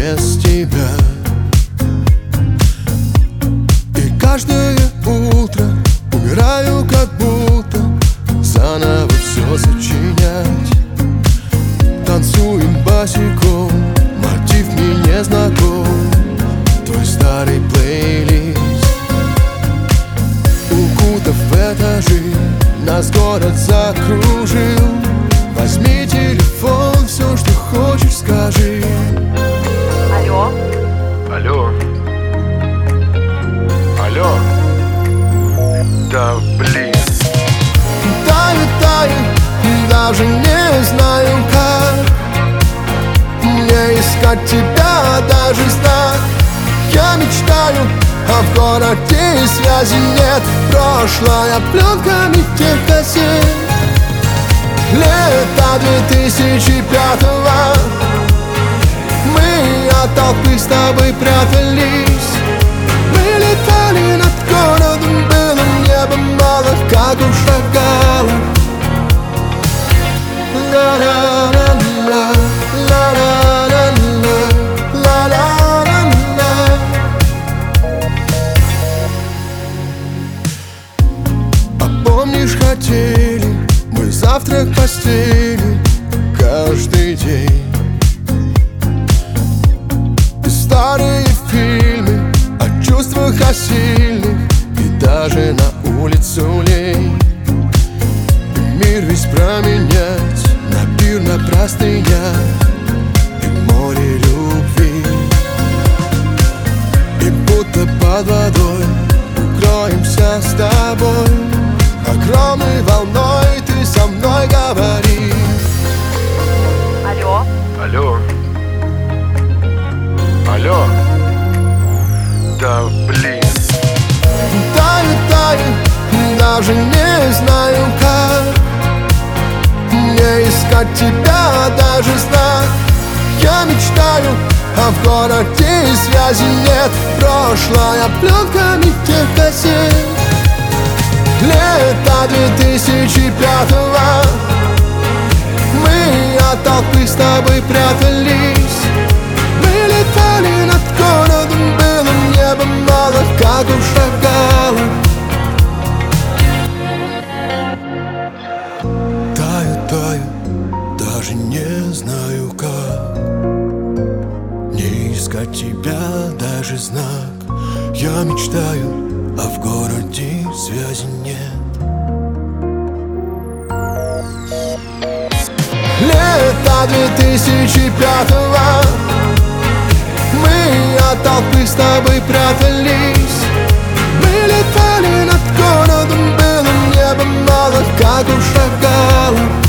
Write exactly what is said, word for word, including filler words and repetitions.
без тебя. И каждое утро умираю, как будто заново все сочинять. Танцуем босиком, мотив мне не знаком, твой старый плейлист. Укутав в этажи, нас город закружил. Возьми телефон, все, что хочешь, скажи. Алло. Алло. Алло. Да блин. Таю, таю, даже не знаю как мне искать тебя, даже знак. Я мечтаю, а в городе связи нет. Прошлая пленками тех кассет. Лето две тысячи пятого. Мы от толпы с тобой прятались. Мы летали над городом, было небо мало, как у шакала. Ла-ла-ла-ла, ла-ла-ла-ла, ла-ла-ла-ла. А помнишь, хотели мы завтрак в постели каждый день. И старые фильмы о чувствах, о сильных, и даже на улицу лень. И мир весь променять на пир, на простынях и в море любви. И будто под водой укроемся с тобой. Огромной волной ты со мной говори. Алло. Алло. Алло. Да блин. Таю, таю, даже не знаю как мне искать тебя, даже знак. Я мечтаю, а в городе связи нет. Прошлая пленками тех кассет. Лето две тысячи пятого. Мы от толпы с тобой прятались. Мы летали над городом, было небо мало, как у шакала. Таю, таю, даже не знаю как не искать тебя, даже знак. Я мечтаю, а в городе связи нет. Лето две тысячи пятого. Мы от толпы с тобой прятались. Мы летали над городом, было небо мало, как у шакала.